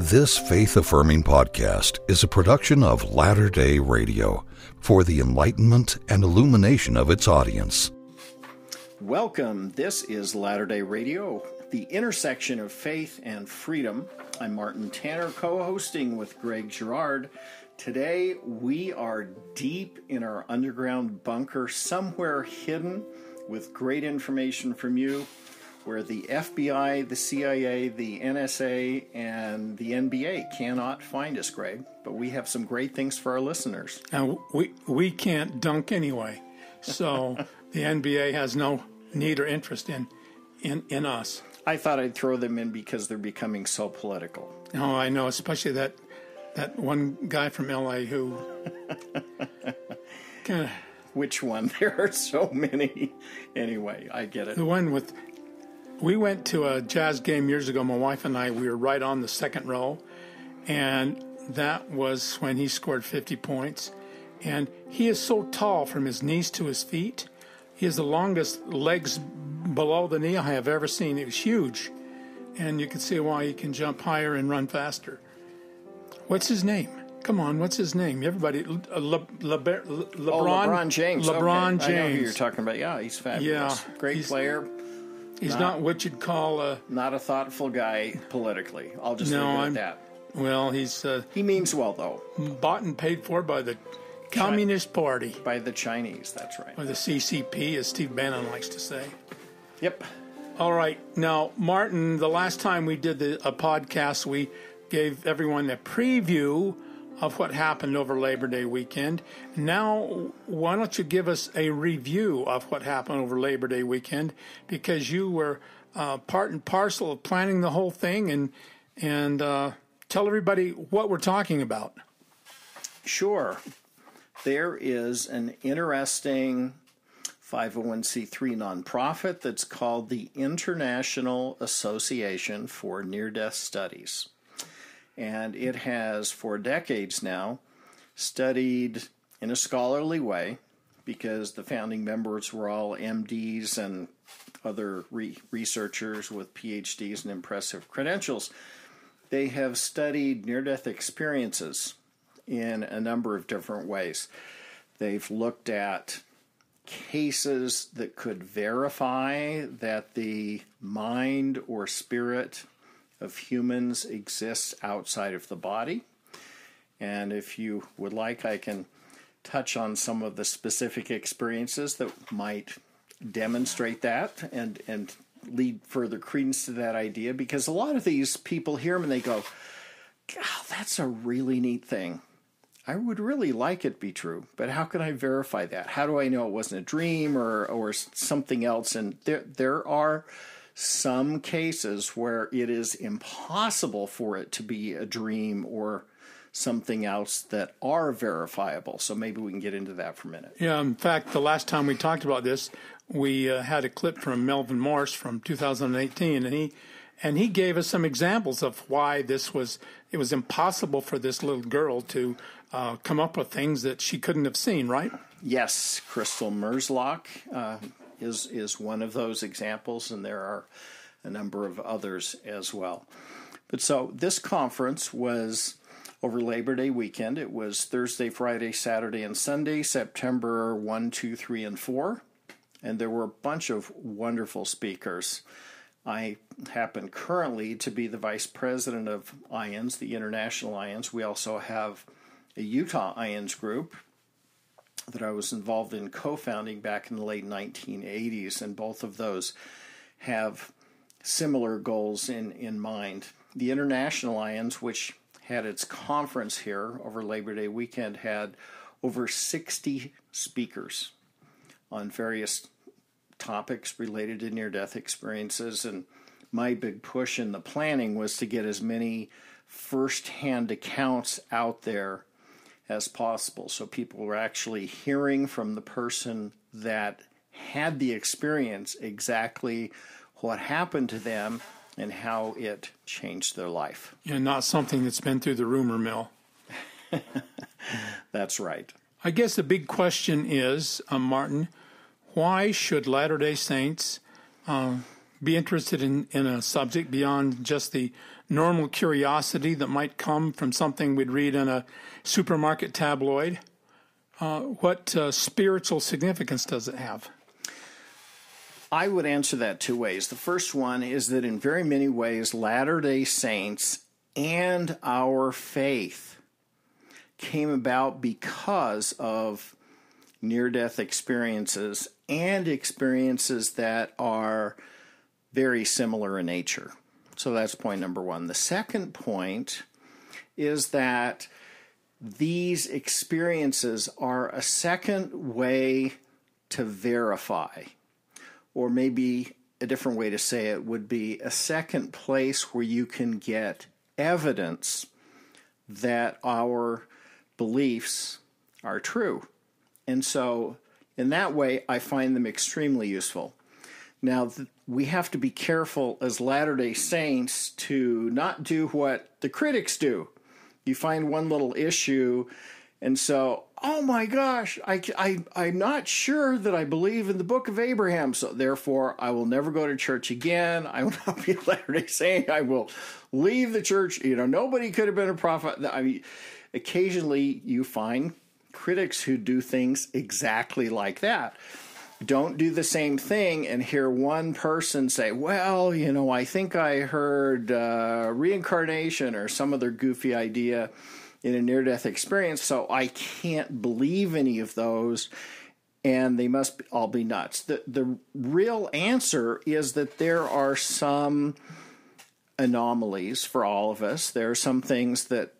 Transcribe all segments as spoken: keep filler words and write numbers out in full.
This faith-affirming podcast is a production of Latter-day Radio for the enlightenment and illumination of its audience. Welcome. This is Latter-day Radio, the intersection of faith and freedom. I'm Martin Tanner, co-hosting with Greg Girard. Today, we are deep in our underground bunker, somewhere hidden with great information from you, where the F B I, the C I A, the N S A, and the N B A cannot find us, Greg. But we have some great things for our listeners. Now, we, we can't dunk anyway, so the N B A has no need or interest in, in, in us. I thought I'd throw them in because they're becoming so political. Oh, I know, especially that that one guy from L A who kind of... Which one? There are so many. Anyway, I get it. The one with... We went to a Jazz game years ago, my wife and I. We were right on the second row, and that was when he scored fifty points. And he is so tall from his knees to his feet. He has the longest legs below the knee I have ever seen. It was huge, and you can see why he can jump higher and run faster. What's his name? Come on, what's his name? Everybody, Le, Le, Le, Le, LeBron, oh, LeBron James. LeBron okay. James. I know who you're talking about. Yeah, he's fabulous. Yeah, Great he's, player. He's not, not what you'd call a... Not a thoughtful guy politically. I'll just no, leave it at I'm, that. Well, he's... Uh, he means well, though. Bought and paid for by the Communist Party. By the Chinese, that's right. Or the C C P, as Steve Bannon likes to say. Yep. All right. Now, Martin, the last time we did the, a podcast, we gave everyone a preview of what happened over Labor Day weekend. Now, why don't you give us a review of what happened over Labor Day weekend, because you were uh, part and parcel of planning the whole thing, and and uh, tell everybody what we're talking about. Sure. There is an interesting five oh one c three nonprofit that's called the International Association for Near-Death Studies. And it has, for decades now, studied in a scholarly way, because the founding members were all M Ds and other re- researchers with P H Ds and impressive credentials. They have studied near-death experiences in a number of different ways. They've looked at cases that could verify that the mind or spirit of humans exists outside of the body. And if you would like, I can touch on some of the specific experiences that might demonstrate that and, and lead further credence to that idea, because a lot of these people hear them and they go, "God, that's a really neat thing. I would really like it be true, but how can I verify that? How do I know it wasn't a dream or, or something else?" And there there are some cases where it is impossible for it to be a dream or something else that are verifiable. So maybe we can get into that for a minute. Yeah, in fact, the last time we talked about this, we uh, had a clip from Melvin Morse from two thousand eighteen, and he and he gave us some examples of why this was, it was impossible for this little girl to uh, come up with things that she couldn't have seen, right? Yes, Crystal Merzlock uh, is is one of those examples, and there are a number of others as well. But so this conference was over Labor Day weekend. It was Thursday, Friday, Saturday, and Sunday, September first, two, three, and four. And there were a bunch of wonderful speakers. I happen currently to be the vice president of I A N S, the International I A N S. We also have a Utah I A N S group that I was involved in co-founding back in the late nineteen eighties, and both of those have similar goals in, in mind. The International I A N S, which had its conference here over Labor Day weekend, had over sixty speakers on various topics related to near-death experiences, and my big push in the planning was to get as many first-hand accounts out there as possible, so people were actually hearing from the person that had the experience exactly what happened to them and how it changed their life. And not something that's been through the rumor mill. That's right. I guess the big question is, uh, Martin, why should Latter-day Saints uh, be interested in, in a subject beyond just the normal curiosity that might come from something we'd read in a supermarket tabloid? Uh, what uh, spiritual significance does it have? I would answer that two ways. The first one is that in very many ways, Latter-day Saints and our faith came about because of near-death experiences and experiences that are very similar in nature. So that's point number one. The second point is that these experiences are a second way to verify, or maybe a different way to say it would be a second place where you can get evidence that our beliefs are true. And so in that way, I find them extremely useful. Now, th- we have to be careful as Latter-day Saints to not do what the critics do. You find one little issue, and so, oh my gosh, I, I, I'm not sure that I believe in the Book of Abraham, so therefore I will never go to church again. I will not be a Latter-day Saint. I will leave the church. You know, nobody could have been a prophet. I mean, occasionally you find critics who do things exactly like that. Don't do the same thing and hear one person say, well, you know, I think I heard uh, reincarnation or some other goofy idea in a near-death experience, so I can't believe any of those, and they must all be nuts. The, the real answer is that there are some anomalies for all of us. There are some things that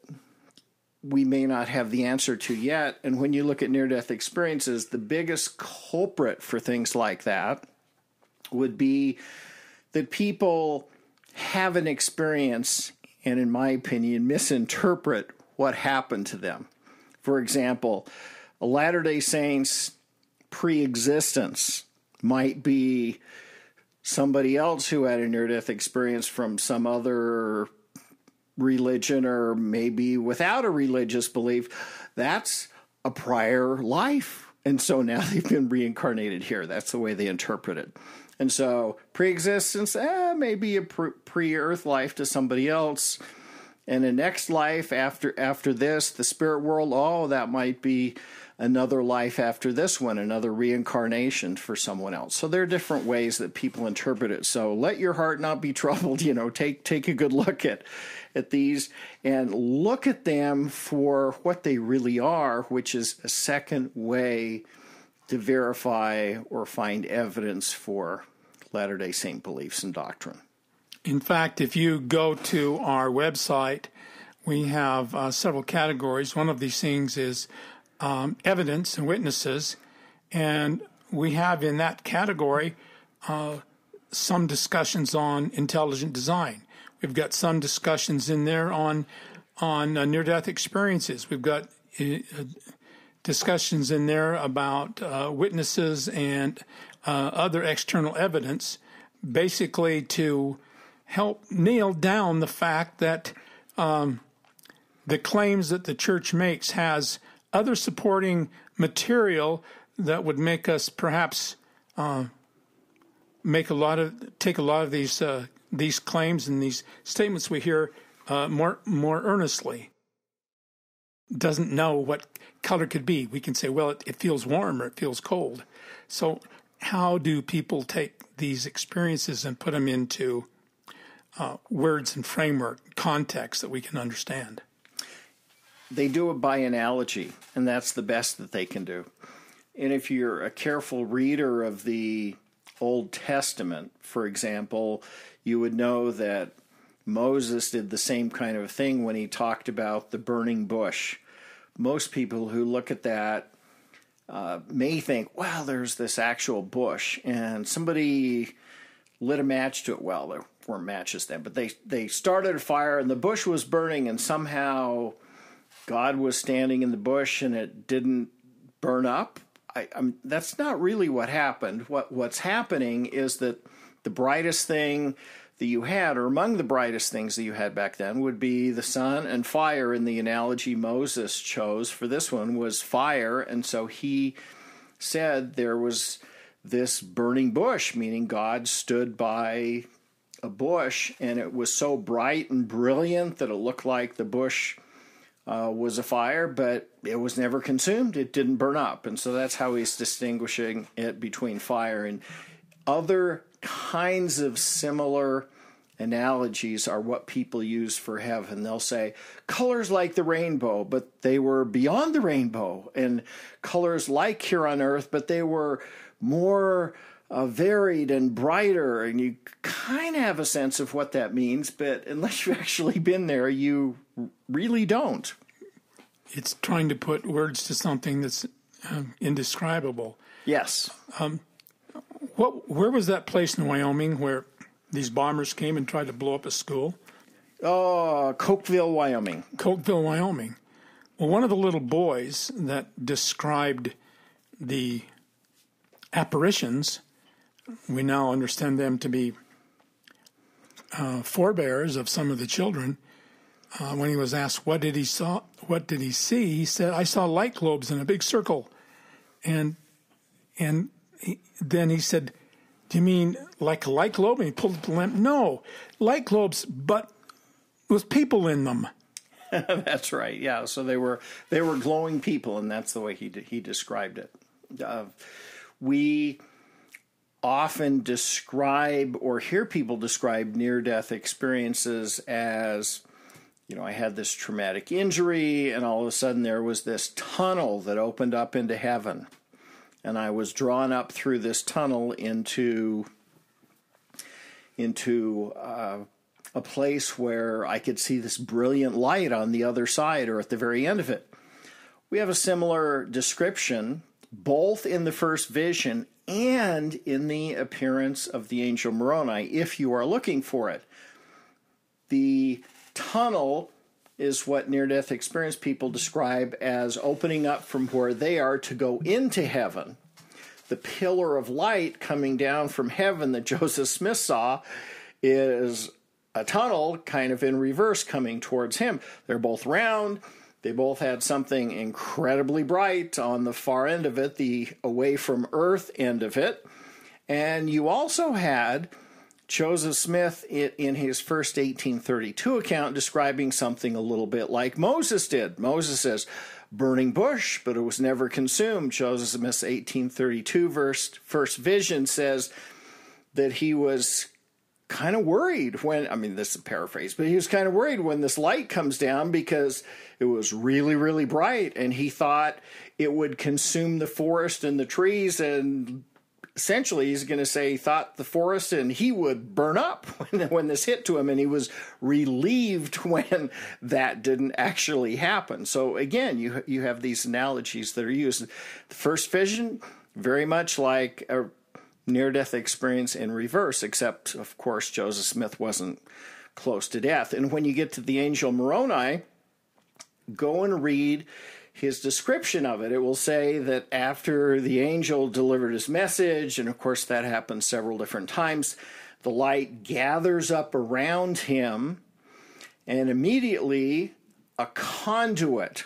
we may not have the answer to yet. And when you look at near-death experiences, the biggest culprit for things like that would be that people have an experience and, in my opinion, misinterpret what happened to them. For example, a Latter-day Saint's pre-existence might be somebody else who had a near-death experience from some other religion, or maybe without a religious belief. That's a prior life. And so now they've been reincarnated here. That's the way they interpret it. And so pre-existence, eh, maybe a pre-earth life to somebody else. And a next life after after this, the spirit world, oh, that might be another life after this one, another reincarnation for someone else. So there are different ways that people interpret it. So let your heart not be troubled. You know, take take a good look at at these and look at them for what they really are, which is a second way to verify or find evidence for Latter-day Saint beliefs and doctrine. In fact, if you go to our website, we have uh, several categories. One of these things is um, evidence and witnesses, and we have in that category uh, some discussions on intelligent design. We've got some discussions in there on on uh, near-death experiences. We've got uh, discussions in there about uh, witnesses and uh, other external evidence, basically to help nail down the fact that um, the claims that the church makes has other supporting material that would make us perhaps uh, make a lot of take a lot of these uh, these claims and these statements we hear uh, more more earnestly. Doesn't know what color could be. We can say, well, it, it feels warm or it feels cold. So how do people take these experiences and put them into uh, words and framework, context that we can understand? They do it by analogy, and that's the best that they can do. And if you're a careful reader of the Old Testament, for example, you would know that Moses did the same kind of thing when he talked about the burning bush. Most people who look at that uh, may think, well, there's this actual bush, and somebody lit a match to it. Well, there weren't matches then, but they, they started a fire, and the bush was burning, and somehow God was standing in the bush, and it didn't burn up. I, I'm, that's not really what happened. What What's happening is that the brightest thing that you had, or among the brightest things that you had back then, would be the sun and fire. And the analogy Moses chose for this one was fire. And so he said there was this burning bush, meaning God stood by a bush, and it was so bright and brilliant that it looked like the bush uh, was a fire, but it was never consumed. It didn't burn up. And so that's how he's distinguishing it between fire. And other kinds of similar analogies are what people use for heaven. They'll say colors like the rainbow, but they were beyond the rainbow, and colors like here on earth, but they were more uh, varied and brighter. And you kind of have a sense of what that means, but unless you've actually been there, you really don't. It's trying to put words to something that's um, indescribable. Yes. Um, what? Where was that place in Wyoming where these bombers came and tried to blow up a school? Oh, Cokeville, Wyoming. Cokeville, Wyoming. Well, one of the little boys that described the apparitions, we now understand them to be uh, forebears of some of the children. Uh, when he was asked what did he saw, what did he see, he said, "I saw light globes in a big circle," and and he, then he said, "Do you mean like a light globe?" And he pulled up the lamp. "No, light globes, but with people in them." That's right. Yeah. So they were they were glowing people, and that's the way he he described it. Uh, we often describe or hear people describe near-death experiences as, you know, I had this traumatic injury, and all of a sudden there was this tunnel that opened up into heaven, and I was drawn up through this tunnel into into uh, a place where I could see this brilliant light on the other side or at the very end of it. We have a similar description both in the first vision and in the appearance of the angel Moroni, if you are looking for it. The tunnel is what near-death experience people describe as opening up from where they are to go into heaven. The pillar of light coming down from heaven that Joseph Smith saw is a tunnel kind of in reverse coming towards him. They're both round. They both had something incredibly bright on the far end of it, the away from earth end of it. And you also had Joseph Smith in his first eighteen thirty-two account describing something a little bit like Moses did. Moses says, burning bush, but it was never consumed. Joseph Smith's eighteen thirty-two verse, first vision says that he was kind of worried when, I mean, this is a paraphrase, but he was kind of worried when this light comes down because it was really, really bright, and he thought it would consume the forest and the trees, and essentially he's going to say he thought the forest and he would burn up when, when this hit to him, and he was relieved when that didn't actually happen. So again, you you have these analogies that are used. The first vision, very much like a near-death experience in reverse, except, of course, Joseph Smith wasn't close to death. And when you get to the angel Moroni, go and read his description of it. It will say that after the angel delivered his message, and of course that happens several different times, the light gathers up around him, and immediately a conduit,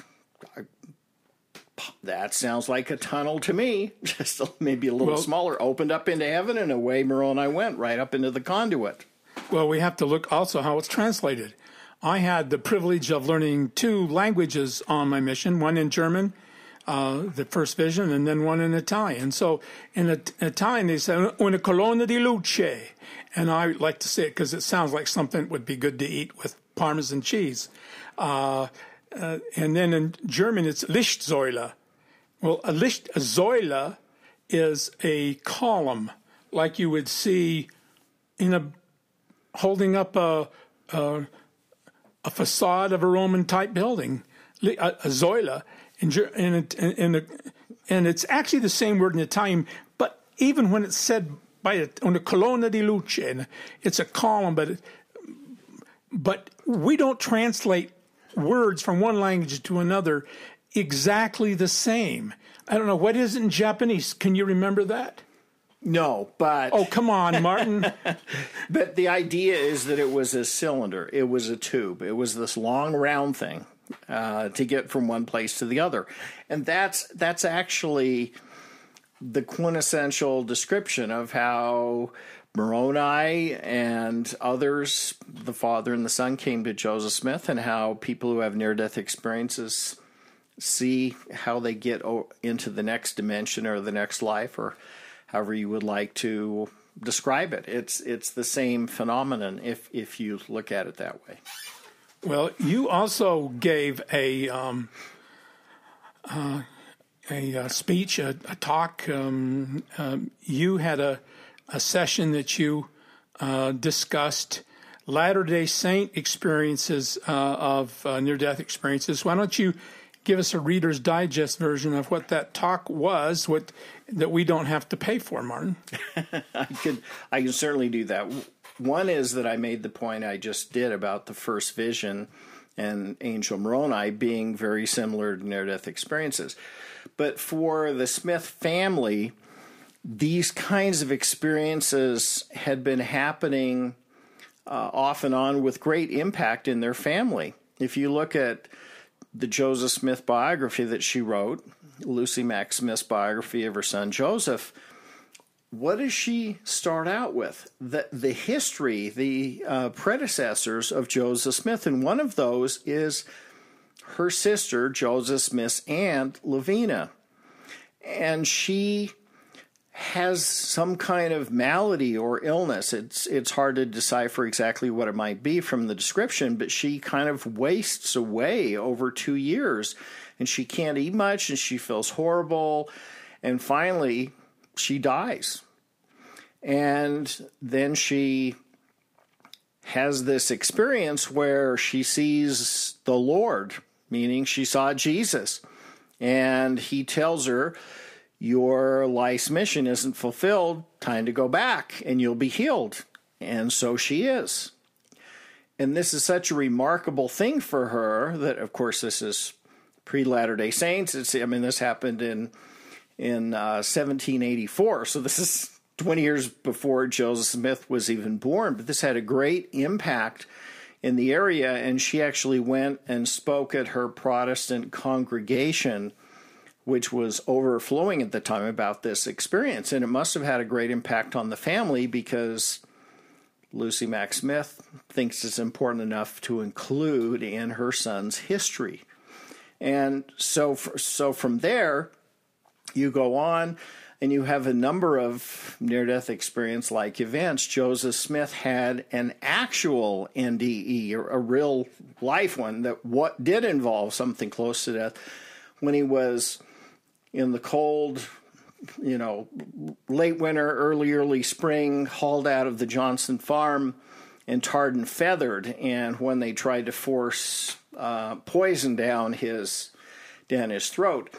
that sounds like a tunnel to me, just maybe a little well, smaller, opened up into heaven, and away Moroni went, right up into the conduit. Well, we have to look also how it's translated. I had the privilege of learning two languages on my mission, one in German, uh, the first vision, and then one in Italian. So in Italian, they say, una colonna di luce. And I like to say it because it sounds like something that would be good to eat with Parmesan cheese. Uh, uh, and then in German, it's Lichtsäule. Well, a Licht, a Säule is a column, like you would see in a, holding up a, a a facade of a Roman-type building, a, a Säule, and, and, and, and it's actually the same word in Italian, but even when it's said by una colonna di luce, it's a column, but it, but we don't translate words from one language to another exactly the same. I don't know, what is it in Japanese? Can you remember that? No, but... Oh, come on, Martin. But the idea is that it was a cylinder. It was a tube. It was this long, round thing uh, to get from one place to the other. And that's that's actually the quintessential description of how Moroni and others, the Father and the Son, came to Joseph Smith, and how people who have near-death experiences see how they get into the next dimension or the next life, or however you would like to describe it. It's it's the same phenomenon if if you look at it that way. Well, you also gave a um, uh, a, a speech, a, a talk. Um, um, you had a a session that you uh, discussed Latter-day Saint experiences uh, of uh, near-death experiences. Why don't you give us a Reader's Digest version of what that talk was, what that we don't have to pay for, Martin? I could, I can certainly do that. One is that I made the point I just did about the first vision and Angel Moroni being very similar to near-death experiences. But for the Smith family, these kinds of experiences had been happening uh, off and on with great impact in their family. If you look at the Joseph Smith biography that she wrote, Lucy Mack Smith's biography of her son Joseph, what does she start out with? The, the history, the uh, predecessors of Joseph Smith, and one of those is her sister, Joseph Smith's aunt, Lavina. And she has some kind of malady or illness. It's it's hard to decipher exactly what it might be from the description, but she kind of wastes away over two years, and she can't eat much, and she feels horrible, and finally she dies. And then she has this experience where she sees the Lord, meaning she saw Jesus, and he tells her, your life's mission isn't fulfilled, time to go back, and you'll be healed. And so she is. And this is such a remarkable thing for her that, of course, this is pre-Latter-day Saints. It's, I mean, this happened in in uh, seventeen eighty-four, so this is twenty years before Joseph Smith was even born. But this had a great impact in the area, and she actually went and spoke at her Protestant congregation, which was overflowing at the time, about this experience. And it must have had a great impact on the family, because Lucy Mack Smith thinks it's important enough to include in her son's history. And so, so from there, you go on and you have a number of near-death experience-like events. Joseph Smith had an actual N D E, or a real life one, that what did involve something close to death, when he was in the cold, you know, late winter, early, early spring, hauled out of the Johnson farm and tarred and feathered. And when they tried to force uh, poison down his, down his throat,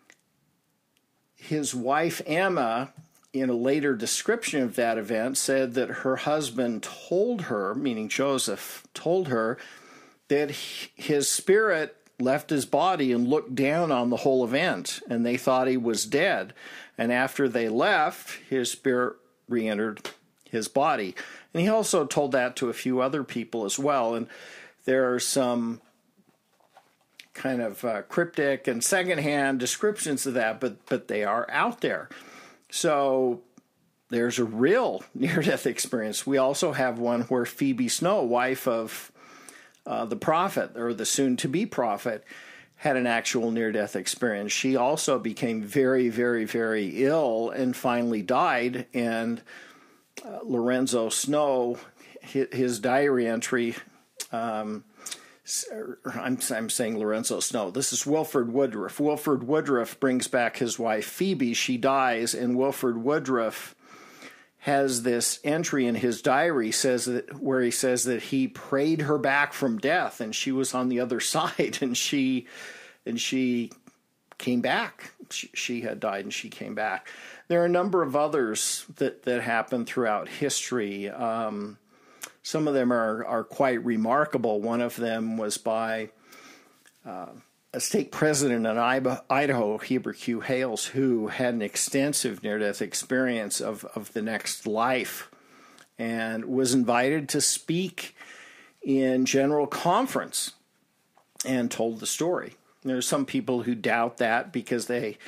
his wife, Emma, in a later description of that event, said that her husband told her, meaning Joseph, told her that his spirit left his body and looked down on the whole event, and they thought he was dead. And after they left, his spirit re-entered his body. And he also told that to a few other people as well. And there are some kind of uh, cryptic and secondhand descriptions of that, but but they are out there. So there's a real near-death experience. We also have one where Phoebe Snow, wife of Uh, the prophet, or the soon-to-be prophet, had an actual near-death experience. She also became very, very, very ill and finally died. And uh, Lorenzo Snow, his, his diary entry, um, I'm, I'm saying Lorenzo Snow. This is Wilford Woodruff. Wilford Woodruff brings back his wife Phoebe. She dies, and Wilford Woodruff has this entry in his diary says that where he says that he prayed her back from death, and she was on the other side, and she and she came back. She, she had died, and she came back. There are a number of others that that happen throughout history. Um, some of them are are quite remarkable. One of them was by uh, a stake president in Idaho, Heber Q. Hales, who had an extensive near-death experience of, of the next life, and was invited to speak in general conference and told the story. There are some people who doubt that because they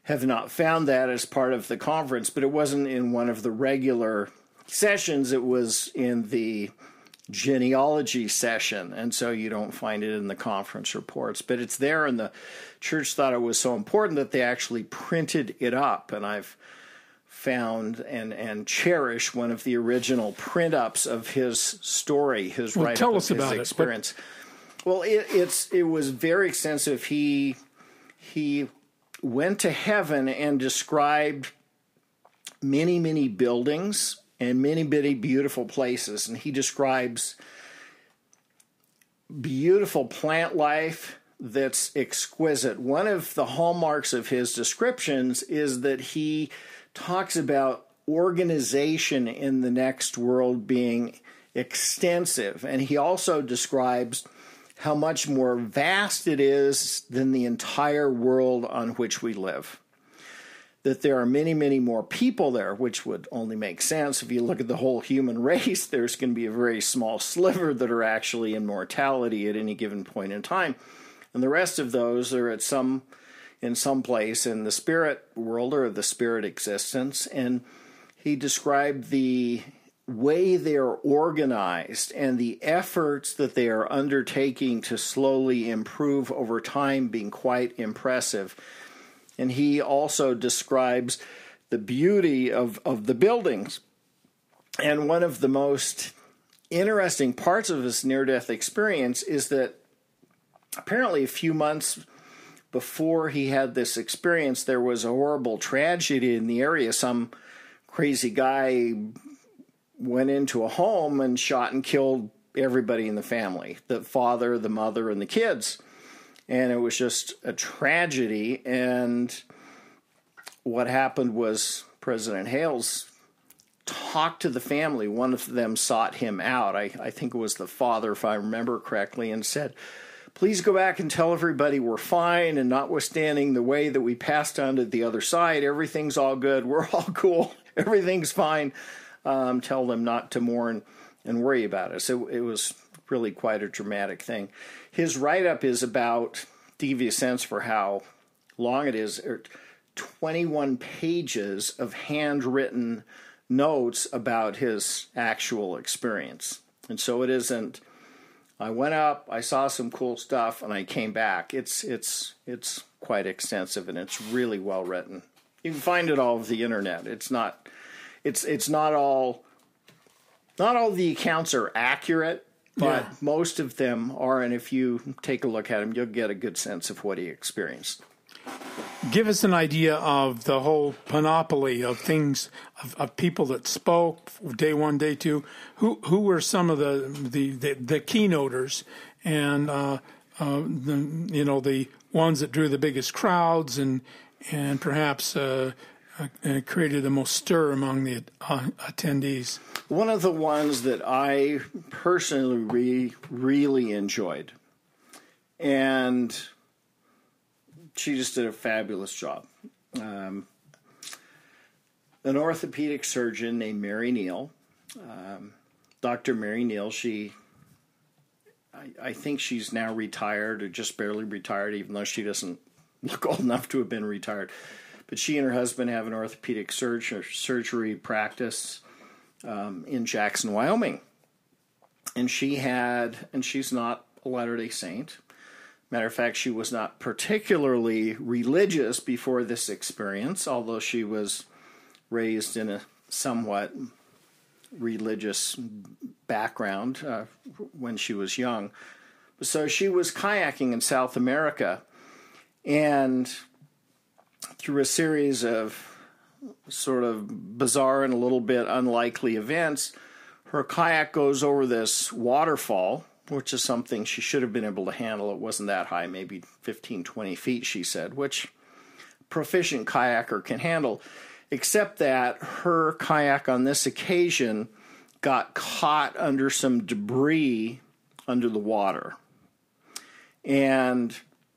have not found that as part of the conference, but it wasn't in one of the regular sessions. It was in the genealogy session, and so you don't find it in the conference reports, but it's there, and the church thought it was so important that they actually printed it up, and I've found and and cherish one of the original print-ups of his story, his well, write-up tell of us his about experience. It. Well, it, it's it was very extensive. He he went to heaven and described many, many buildings and many, many beautiful places. And he describes beautiful plant life that's exquisite. One of the hallmarks of his descriptions is that he talks about organization in the next world being extensive. And he also describes how much more vast it is than the entire world on which we live. That there are many, many more people there, which would only make sense. If you look at the whole human race, there's going to be a very small sliver that are actually in mortality at any given point in time. And the rest of those are at some, in some place in the spirit world or the spirit existence. And he described the way they are organized and the efforts that they are undertaking to slowly improve over time being quite impressive. And he also describes the beauty of, of the buildings. And one of the most interesting parts of his near-death experience is that apparently a few months before he had this experience, there was a horrible tragedy in the area. Some crazy guy went into a home and shot and killed everybody in the family, the father, the mother, and the kids. And it was just a tragedy. And what happened was President Hales talked to the family. One of them sought him out. I, I think it was the father, if I remember correctly, and said, please go back and tell everybody we're fine, and notwithstanding the way that we passed on to the other side, everything's all good. We're all cool. Everything's fine. Um, tell them not to mourn and worry about it. So it was really quite a dramatic thing. His write-up is about, to give you a sense for how long it is, twenty-one pages of handwritten notes about his actual experience. And so it isn't, I went up, I saw some cool stuff, and I came back. It's it's it's quite extensive, and it's really well written. You can find it all over the internet. It's not it's it's not all not all the accounts are accurate, but yeah. Most of them are, and if you take a look at them, you'll get a good sense of what he experienced. Give us an idea of the whole panoply of things, of, of people that spoke, day one, day two. Who who were some of the the, the, the keynoters and, uh, uh, the, you know, the ones that drew the biggest crowds and, and perhaps uh, uh, created the most stir among the uh, attendees? One of the ones that I personally re- really enjoyed, and she just did a fabulous job. Um, an orthopedic surgeon named Mary Neal. Um, Doctor Mary Neal, she, I, I think she's now retired or just barely retired, even though she doesn't look old enough to have been retired. But she and her husband have an orthopedic surgery, surgery practice um, in Jackson, Wyoming. And she had, and she's not a Latter-day Saint. Matter of fact, she was not particularly religious before this experience, although she was raised in a somewhat religious background uh, when she was young. So she was kayaking in South America, and through a series of sort of bizarre and a little bit unlikely events, her kayak goes over this waterfall, which is something she should have been able to handle. It wasn't that high, maybe fifteen, twenty feet, she said, which a proficient kayaker can handle, except that her kayak on this occasion got caught under some debris under the water. And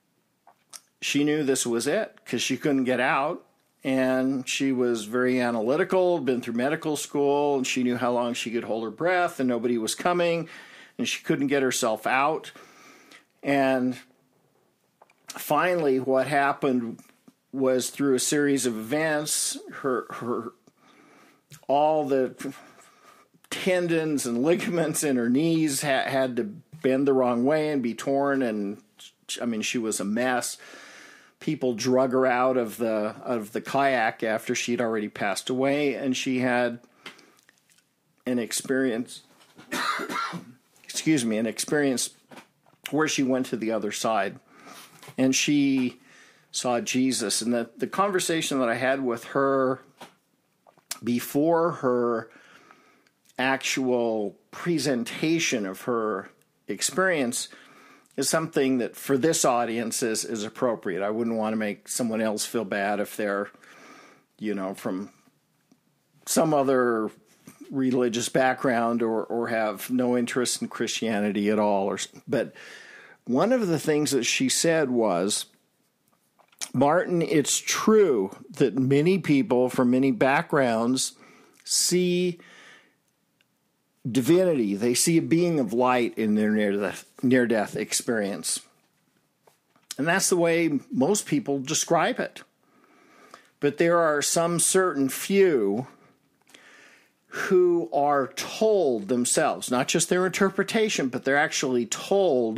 she knew this was it because she couldn't get out. And she was very analytical, been through medical school, and she knew how long she could hold her breath, and nobody was coming, and she couldn't get herself out. And finally, what happened was through a series of events. Her, her, all the tendons and ligaments in her knees ha- had to bend the wrong way and be torn, and I mean, she was a mess. People drug her out of the of the kayak after she'd already passed away, and she had an experience. excuse me, an experience where she went to the other side, and she saw Jesus. And the the conversation that I had with her before her actual presentation of her experience is something that for this audience is, is appropriate. I wouldn't want to make someone else feel bad if they're, you know, from some other religious background or, or have no interest in Christianity at all. Or, but one of the things that she said was, Martin, it's true that many people from many backgrounds see divinity. They see a being of light in their near-death, near-death experience. And that's the way most people describe it. But there are some certain few who are told themselves, not just their interpretation, but they're actually told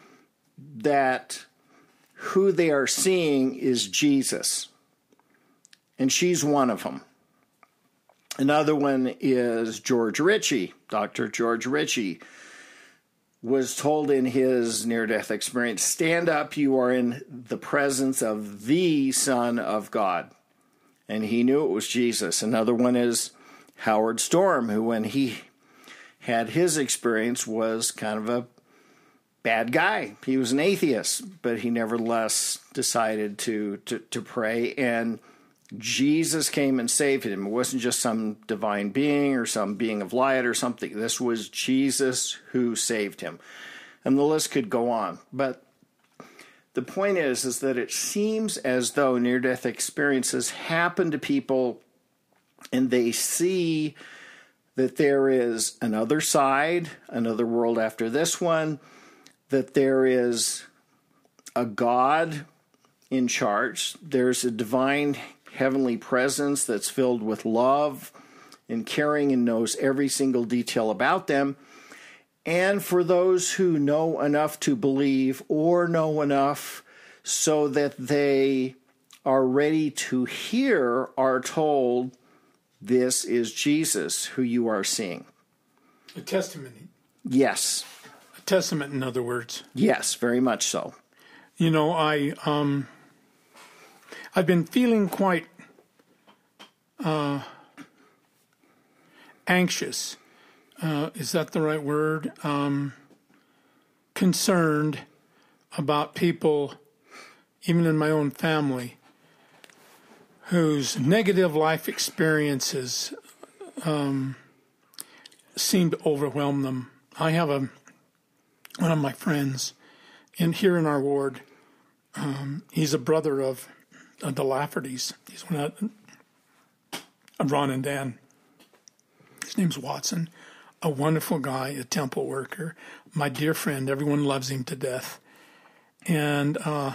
that who they are seeing is Jesus. And she's one of them. Another one is George Ritchie. Doctor George Ritchie was told in his near-death experience, stand up, you are in the presence of the Son of God. And he knew it was Jesus. Another one is Howard Storm, who when he had his experience was kind of a bad guy. He was an atheist, but he nevertheless decided to, to, to pray, and Jesus came and saved him. It wasn't just some divine being or some being of light or something. This was Jesus who saved him. And the list could go on. But the point is, is that it seems as though near-death experiences happen to people and they see that there is another side, another world after this one, that there is a God in charge. There's a divine heavenly presence that's filled with love and caring and knows every single detail about them. And for those who know enough to believe or know enough so that they are ready to hear, are told, this is Jesus who you are seeing. A testimony. Yes. A testament, in other words. Yes, very much so. You know, I, um, I've been feeling quite uh, anxious. Uh, is that the right word? Um, concerned about people, even in my own family, whose negative life experiences um, seem to overwhelm them. I have a one of my friends in here in our ward. Um, he's a brother of, of the Laffertys. He's one of, of Ron and Dan. His name's Watson, a wonderful guy, a temple worker, my dear friend. Everyone loves him to death. And uh,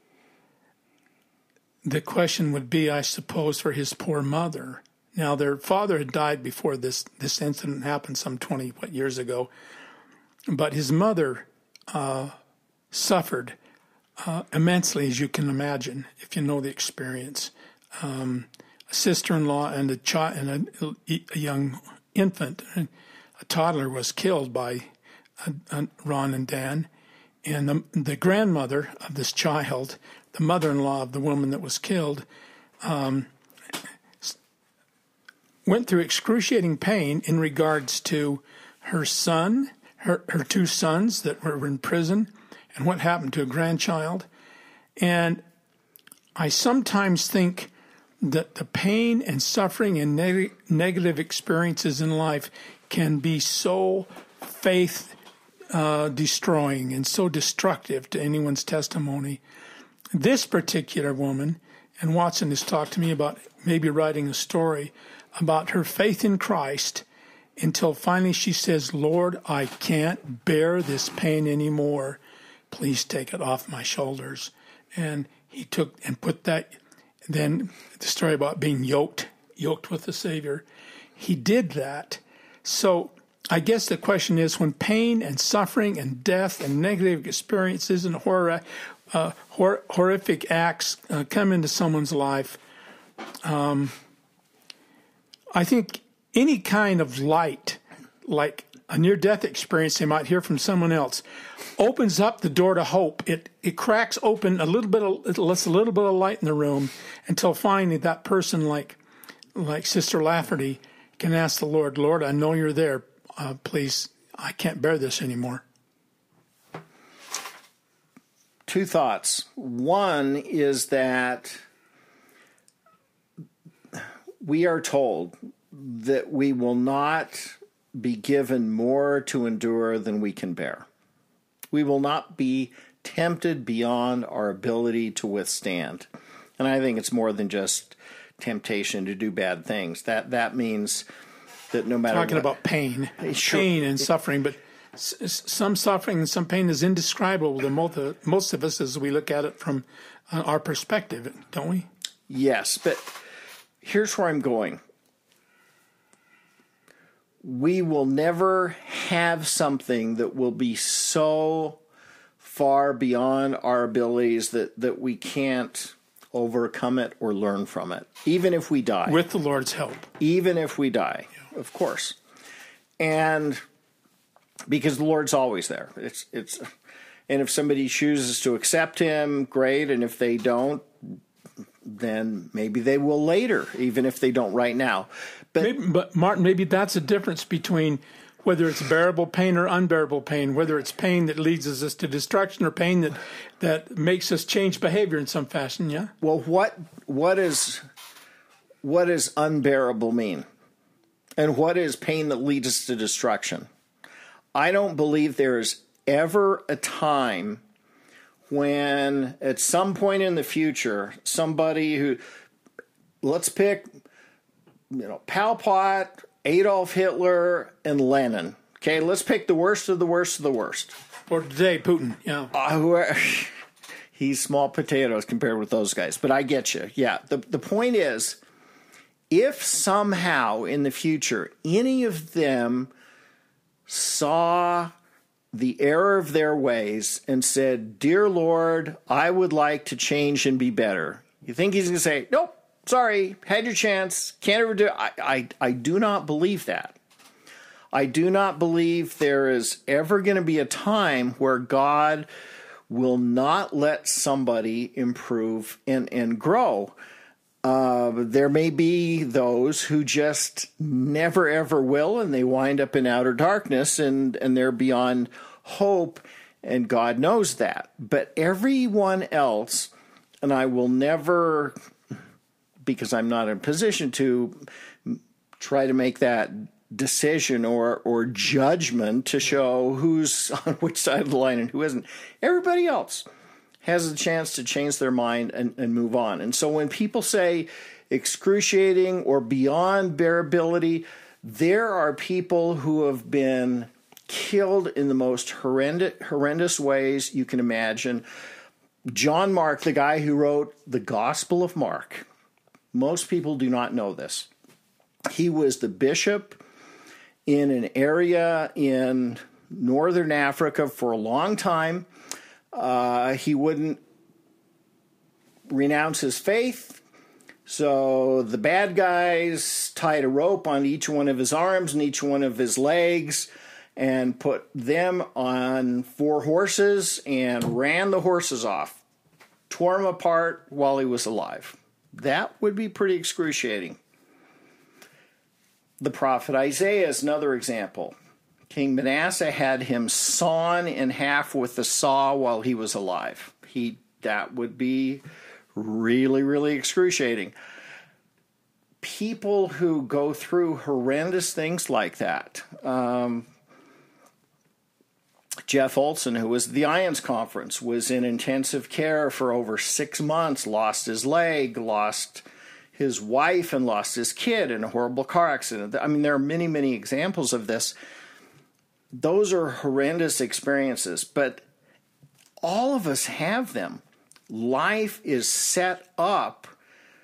the question would be, I suppose, for his poor mother. Now, their father had died before this, this incident happened some twenty what, years ago. But his mother uh, suffered uh, immensely, as you can imagine, if you know the experience. Um, a sister-in-law and a child and a, a young infant, a toddler, was killed by uh, uh, Ron and Dan. And the, the grandmother of this child, the mother-in-law of the woman that was killed, um, went through excruciating pain in regards to her son, her, her two sons that were in prison, and what happened to a grandchild. And I sometimes think that the pain and suffering and neg- negative experiences in life can be so faith uh, destroying and so destructive to anyone's testimony. This particular woman, and Watson has talked to me about maybe writing a story about her faith in Christ until finally she says, Lord, I can't bear this pain anymore. Please take it off my shoulders. And he took and put that then the story about being yoked, yoked with the Savior, he did that. So I guess the question is, when pain and suffering and death and negative experiences and horror, uh, hor- horrific acts uh, come into someone's life, um, I think any kind of light, like a near-death experience they might hear from someone else, opens up the door to hope. It it cracks open a little bit of, it lets a little bit of light in the room until finally that person, like like Sister Lafferty, can ask the Lord, Lord, I know you're there. Uh, please, I can't bear this anymore. Two thoughts. One is that we are told that we will not be given more to endure than we can bear. We will not be tempted beyond our ability to withstand. And I think it's more than just temptation to do bad things. That that means that no matter Talking what, about pain, sure. pain and suffering, but s- some suffering and some pain is indescribable to most of, most of us as we look at it from uh, our perspective, don't we? Yes, but here's where I'm going. We will never have something that will be so far beyond our abilities that, that we can't overcome it or learn from it, even if we die. With the Lord's help. Even if we die, yeah. Of course. And because the Lord's always there. It's it's, and if somebody chooses to accept him, great. And if they don't, then maybe they will later, even if they don't right now. But, maybe, but Martin, maybe that's a difference between whether it's bearable pain or unbearable pain, whether it's pain that leads us to destruction or pain that that makes us change behavior in some fashion, yeah? Well, what what is what does unbearable mean? And what is pain that leads us to destruction? I don't believe there is ever a time when at some point in the future, somebody who, let's pick, you know, Pol Pot, Adolf Hitler, and Lenin. Okay, let's pick the worst of the worst of the worst. Or today, Putin, yeah. Uh, who are, he's small potatoes compared with those guys, but I get you. Yeah, the, the point is, if somehow in the future any of them saw the error of their ways and said, Dear Lord, I would like to change and be better, you think he's going to say, nope, sorry, had your chance, can't ever do it? I, I, I do not believe that. I do not believe there is ever going to be a time where God will not let somebody improve and, and grow. Uh, there may be those who just never, ever will, and they wind up in outer darkness, and, and they're beyond hope, and God knows that. But everyone else, and I will never, because I'm not in a position to try to make that decision or, or judgment to show who's on which side of the line and who isn't. Everybody else has a chance to change their mind and, and move on. And so when people say excruciating or beyond bearability, there are people who have been killed in the most horrendous, horrendous ways you can imagine. John Mark, the guy who wrote the Gospel of Mark, most people do not know this. He was the bishop in an area in northern Africa for a long time. Uh, he wouldn't renounce his faith, so the bad guys tied a rope on each one of his arms and each one of his legs and put them on four horses and ran the horses off, tore them apart while he was alive. That would be pretty excruciating. The prophet Isaiah is another example. King Manasseh had him sawn in half with the saw while he was alive. He that would be really, really excruciating. People who go through horrendous things like that. Um, Jeff Olson, who was at the I O N S conference, was in intensive care for over six months, lost his leg, lost his wife, and lost his kid in a horrible car accident. I mean, there are many, many examples of this. Those are horrendous experiences, but all of us have them. Life is set up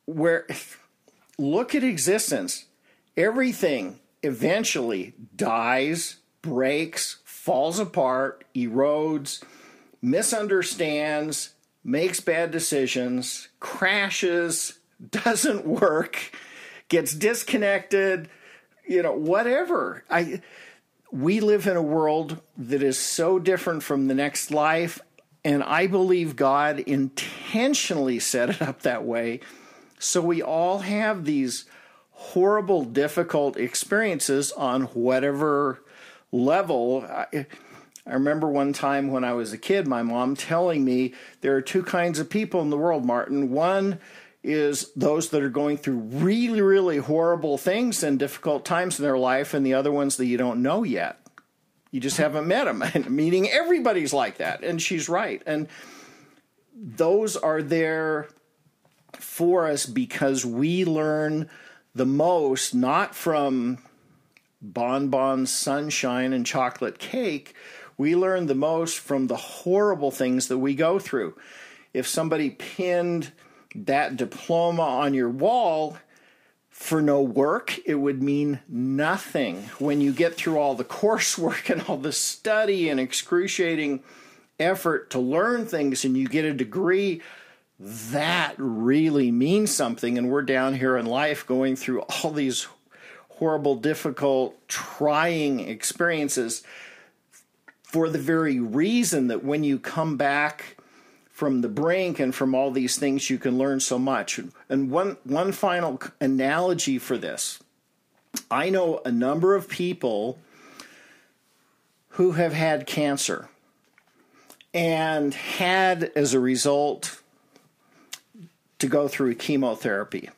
where, look at existence. Everything eventually dies, breaks, falls apart, erodes, misunderstands, makes bad decisions, crashes, doesn't work, gets disconnected, you know, whatever. I, we live in a world that is so different from the next life, and I believe God intentionally set it up that way so we all have these horrible, difficult experiences on whatever level. I, I remember one time when I was a kid, my mom telling me there are two kinds of people in the world, Martin. One is those that are going through really, really horrible things and difficult times in their life, and the other ones that you don't know yet. You just haven't met them. Meaning everybody's like that, and she's right. And those are there for us because we learn the most, not from bonbons, sunshine, and chocolate cake. We learn the most from the horrible things that we go through. If somebody pinned that diploma on your wall for no work, it would mean nothing. When you get through all the coursework and all the study and excruciating effort to learn things and you get a degree, that really means something. And we're down here in life going through all these horrible, difficult, trying experiences for the very reason that when you come back from the brink and from all these things, you can learn so much. And one, one final analogy for this. I know a number of people who have had cancer and had, as a result, to go through chemotherapy.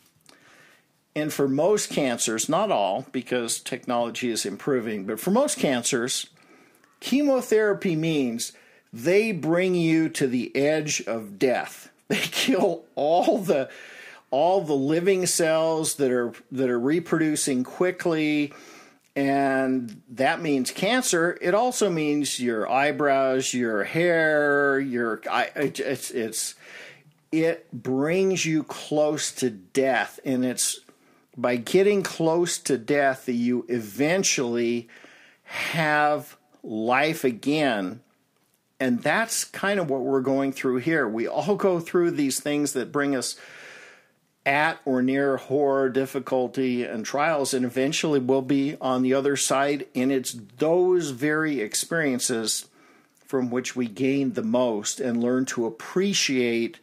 And for most cancers, not all, because technology is improving, but for most cancers, chemotherapy means they bring you to the edge of death. They kill all the all the living cells that are that are reproducing quickly, and that means cancer. It also means your eyebrows, your hair, your it's it's it brings you close to death, and it's by getting close to death that you eventually have life again. And that's kind of what we're going through here. We all go through these things that bring us at or near horror, difficulty, and trials, and eventually we'll be on the other side. And it's those very experiences from which we gain the most and learn to appreciate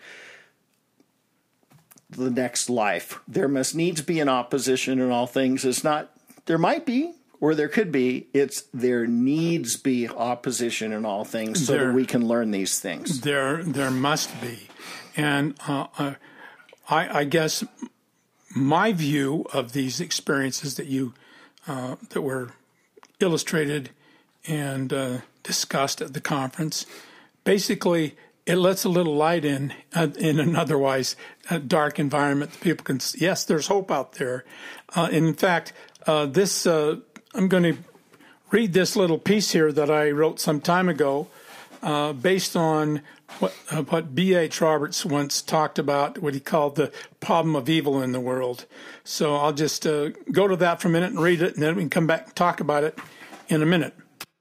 the next life. There must needs be an opposition in all things. It's not, there might be, or there could be. It's there needs be opposition in all things so there, that we can learn these things. There there must be. And uh, uh, I, I guess my view of these experiences that you uh, that were illustrated and uh, discussed at the conference, basically it lets a little light in uh, in an otherwise uh, dark environment. People can see, yes, there's hope out there. Uh, in fact, uh, this uh, I'm going to read this little piece here that I wrote some time ago, uh, based on what uh, what B H Roberts once talked about, what he called the problem of evil in the world. So I'll just uh, go to that for a minute and read it, and then we can come back and talk about it in a minute.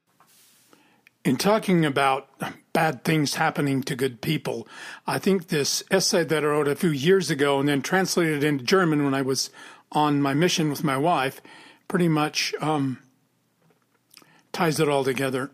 In talking about bad things happening to good people, I think this essay that I wrote a few years ago and then translated into German when I was on my mission with my wife pretty much um, ties it all together.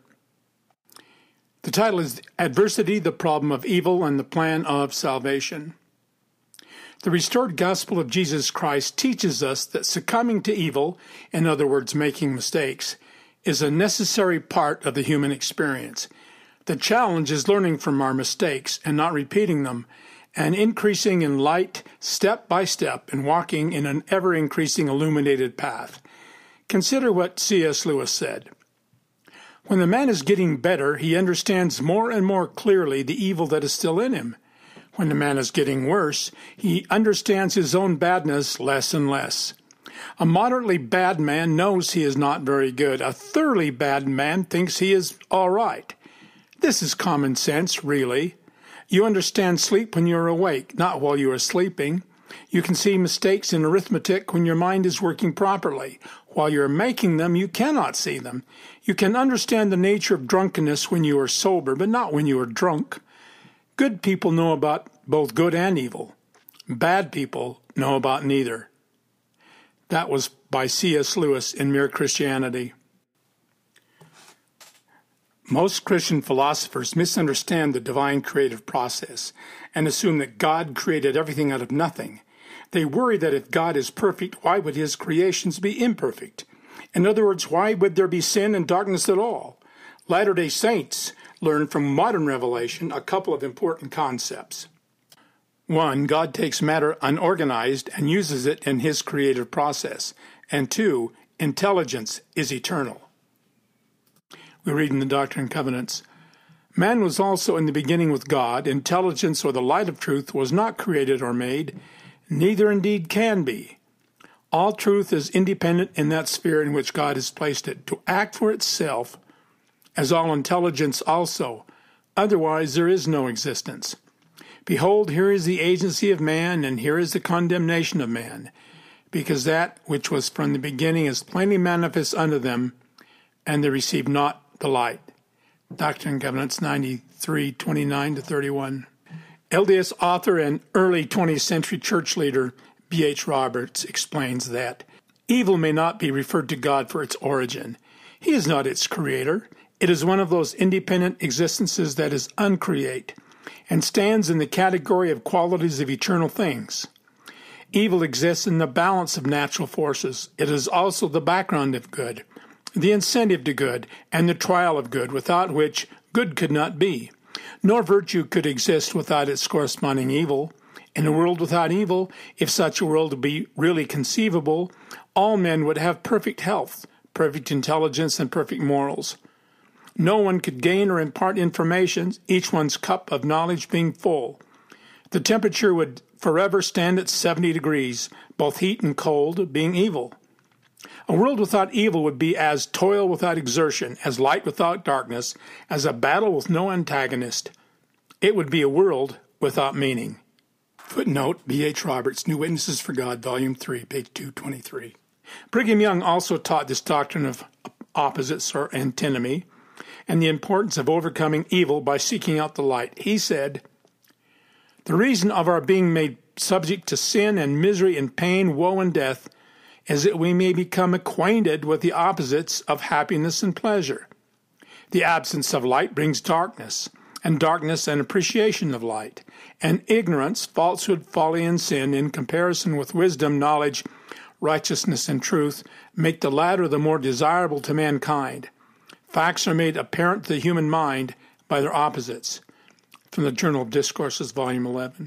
The title is Adversity, the Problem of Evil, and the Plan of Salvation. The restored gospel of Jesus Christ teaches us that succumbing to evil, in other words, making mistakes, is a necessary part of the human experience. The challenge is learning from our mistakes and not repeating them, and increasing in light step by step and walking in an ever-increasing illuminated path. Consider what C S Lewis said. When the man is getting better, he understands more and more clearly the evil that is still in him. When the man is getting worse, he understands his own badness less and less. A moderately bad man knows he is not very good. A thoroughly bad man thinks he is all right. This is common sense, really. You understand sleep when you are awake, not while you are sleeping. You can see mistakes in arithmetic when your mind is working properly. While you're making them, you cannot see them. You can understand the nature of drunkenness when you are sober, but not when you are drunk. Good people know about both good and evil. Bad people know about neither. That was by C S Lewis in Mere Christianity. Most Christian philosophers misunderstand the divine creative process and assume that God created everything out of nothing. They worry that if God is perfect, why would his creations be imperfect? In other words, why would there be sin and darkness at all? Latter-day Saints learn from modern revelation a couple of important concepts. One, God takes matter unorganized and uses it in his creative process. And two, intelligence is eternal. We read in the Doctrine and Covenants, man was also in the beginning with God. Intelligence or the light of truth was not created or made, neither indeed can be. All truth is independent in that sphere in which God has placed it, to act for itself, as all intelligence also. Otherwise there is no existence. Behold, here is the agency of man, and here is the condemnation of man, because that which was from the beginning is plainly manifest unto them, and they receive not the light. Doctrine and Covenants ninety-three, twenty-nine to thirty-one. L D S author and early twentieth century church leader B H Roberts explains that evil may not be referred to God for its origin. He is not its creator. It is one of those independent existences that is uncreate and stands in the category of qualities of eternal things. Evil exists in the balance of natural forces. It is also the background of good, the incentive to good, and the trial of good, without which good could not be. Nor virtue could exist without its corresponding evil. In a world without evil, if such a world be really conceivable, all men would have perfect health, perfect intelligence, and perfect morals. No one could gain or impart information, each one's cup of knowledge being full. The temperature would forever stand at seventy degrees, both heat and cold being evil. A world without evil would be as toil without exertion, as light without darkness, as a battle with no antagonist. It would be a world without meaning. Footnote, B H Roberts, New Witnesses for God, Volume three, page two twenty-three. Brigham Young also taught this doctrine of opposites or antinomy, and the importance of overcoming evil by seeking out the light. He said, "The reason of our being made subject to sin and misery and pain, woe and death, is that we may become acquainted with the opposites of happiness and pleasure. The absence of light brings darkness, and darkness an appreciation of light, and ignorance, falsehood, folly, and sin, in comparison with wisdom, knowledge, righteousness, and truth, make the latter the more desirable to mankind. Facts are made apparent to the human mind by their opposites." From the Journal of Discourses, Volume eleven.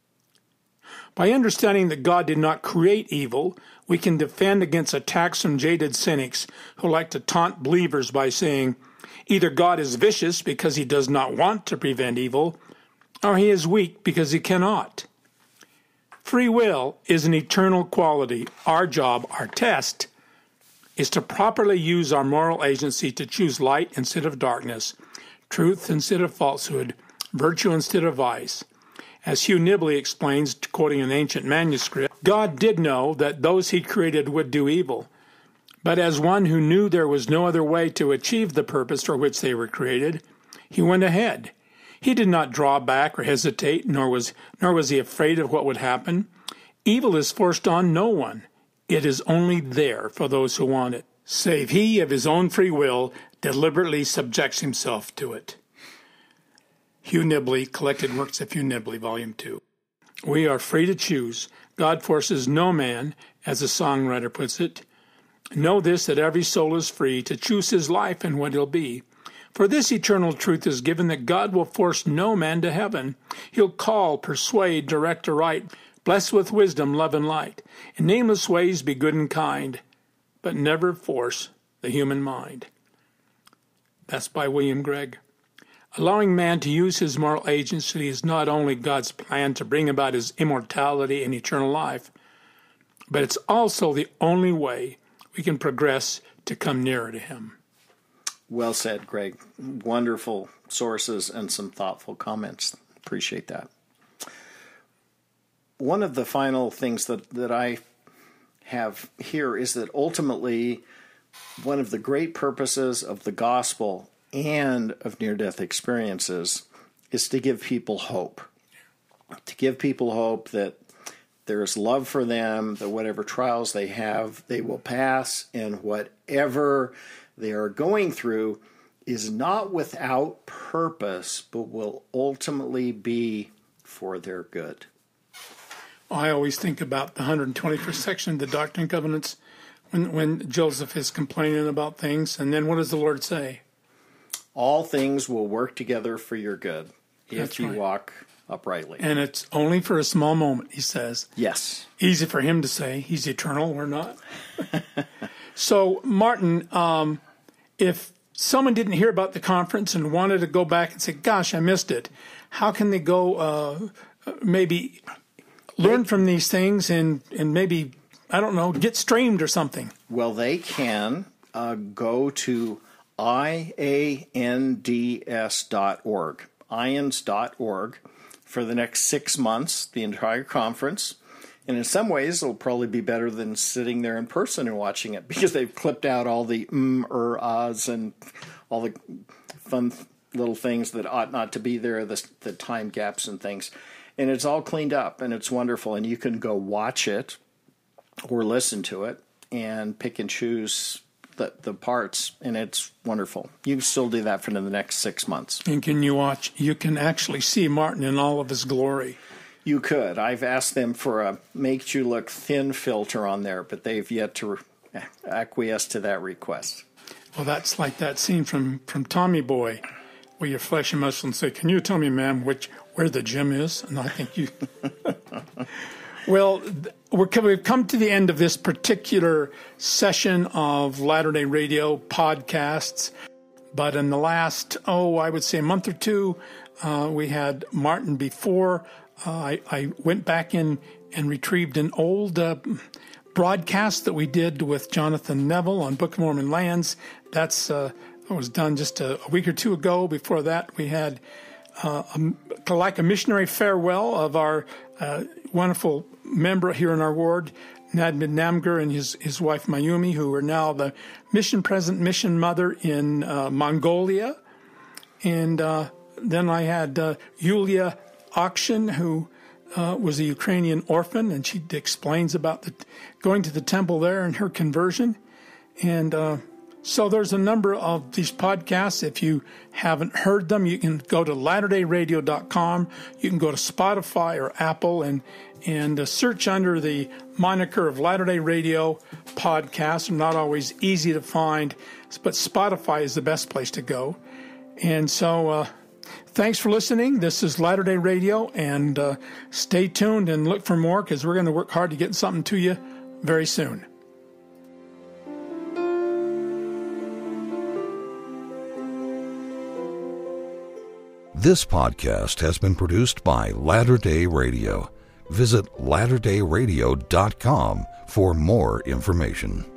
By understanding that God did not create evil, we can defend against attacks from jaded cynics who like to taunt believers by saying, either God is vicious because he does not want to prevent evil, or he is weak because he cannot. Free will is an eternal quality. Our job, our test, is to properly use our moral agency to choose light instead of darkness, truth instead of falsehood, virtue instead of vice. As Hugh Nibley explains, quoting an ancient manuscript, God did know that those he created would do evil, but as one who knew there was no other way to achieve the purpose for which they were created, he went ahead. He did not draw back or hesitate, nor was, nor was he afraid of what would happen. Evil is forced on no one. It is only there for those who want it, save he of his own free will deliberately subjects himself to it. Hugh Nibley, Collected Works of Hugh Nibley, Volume two. We are free to choose. God forces no man, as the songwriter puts it. Know this, that every soul is free to choose his life and what he'll be. For this eternal truth is given, that God will force no man to heaven. He'll call, persuade, direct aright, bless with wisdom, love, and light. In nameless ways be good and kind, but never force the human mind. That's by William Gregg. Allowing man to use his moral agency is not only God's plan to bring about his immortality and eternal life, but it's also the only way we can progress to come nearer to him. Well said, Greg. Wonderful sources and some thoughtful comments. Appreciate that. one of the final things that, that I have here is that ultimately one of the great purposes of the gospel and of near-death experiences is to give people hope. To give people hope that there is love for them, that whatever trials they have, they will pass, and whatever they are going through is not without purpose, but will ultimately be for their good. I always think about the one hundred twenty-first section of the Doctrine and Covenants when, when Joseph is complaining about things, and then what does the Lord say? All things will work together for your good if That's you right. walk uprightly. And it's only for a small moment, he says. Yes. Easy for him to say. He's eternal. We're not. So, Martin, um, if someone didn't hear about the conference and wanted to go back and say, gosh, I missed it, how can they go uh, maybe learn from these things and, and maybe, I don't know, get streamed or something? Well, they can uh, go to I A N D S dot org, I A N D S dot org, for the next six months, the entire conference. And in some ways, it'll probably be better than sitting there in person and watching it because they've clipped out all the mm, er, ahs, and all the fun little things that ought not to be there, the, the time gaps and things. And it's all cleaned up, and it's wonderful. And you can go watch it or listen to it and pick and choose the, the parts, and it's wonderful. You can still do that for the next six months. And can you watch? You can actually see Martin in all of his glory. You could. I've asked them for a make you look thin filter on there, but they've yet to acquiesce to that request. Well, that's like that scene from, from Tommy Boy, where your flesh and muscle and say, can you tell me, ma'am, which where the gym is? And I think you... Well, we're, we've come to the end of this particular session of Latter-day Radio podcasts. But in the last, oh, I would say a month or two, uh, we had Martin before. Uh, I, I went back in and retrieved an old uh, broadcast that we did with Jonathan Neville on Book of Mormon Lands. That's uh, that was done just a, a week or two ago. Before that, we had uh, a, like a missionary farewell of our uh, wonderful member here in our ward, Nadmid Namgar, and his, his wife Mayumi, who are now the mission president, mission mother in uh, Mongolia. And uh, then I had uh, Yulia Akshin, who uh, was a Ukrainian orphan, and she explains about the, going to the temple there and her conversion. And uh, so there's a number of these podcasts. If you haven't heard them, you can go to latter day radio dot com. You can go to Spotify or Apple and and uh, search under the moniker of Latter-day Radio podcasts. They're not always easy to find, but Spotify is the best place to go. And so uh, thanks for listening. This is Latter-day Radio, and uh, stay tuned and look for more, because we're going to work hard to get something to you very soon. This podcast has been produced by Latter-day Radio. Visit latter day radio dot com for more information.